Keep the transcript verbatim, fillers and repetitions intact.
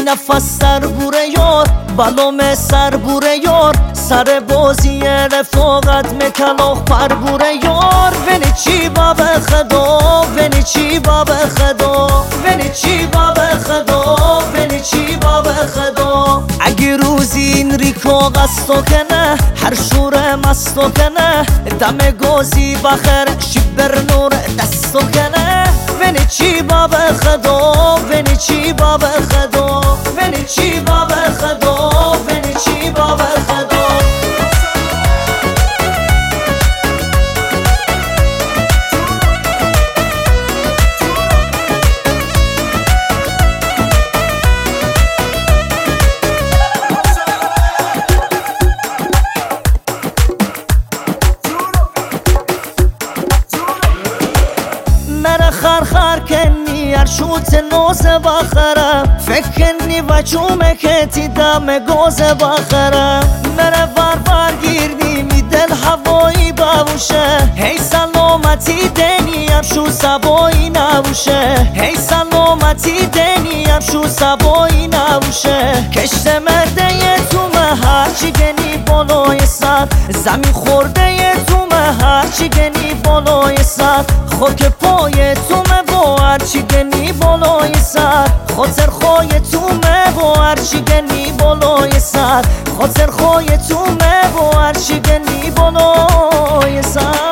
نفس سر بوره یار بلوم سر بوره یار سر بازی رفاقت مکلاخ پر بوره یار ونی چی باب خدا ونی چی باب خدا ونی چی باب خدا ونی چی باب خدا اگه روزی این ریکو قصدو کنه هر شور مستو کنه دم گازی بخیر شبر نور دستو کنه ونی چی باب خدا ونی چی باب خدا ونی چی باب خدا ونی چی باب خدا خر خر کنی هر شوت نوز بخرم فکر کنی و چومه که تی دم گوز بخرم مره ور ور گیردی می دل هوایی بوشه هی سلامتی دنیم شو سبایی نبوشه هی سلامتی دنیم شو سبایی نبوشه کشت مرده تومه هرچی گنی بالای سر زمین خورده تومه هرچی گنی بالای سر خاک پای تومه با هرچی گنی بالای سر خاطر خای تومه با هرچی گنی بالای سر خاطر خای تومه با هرچی گنی بالای سر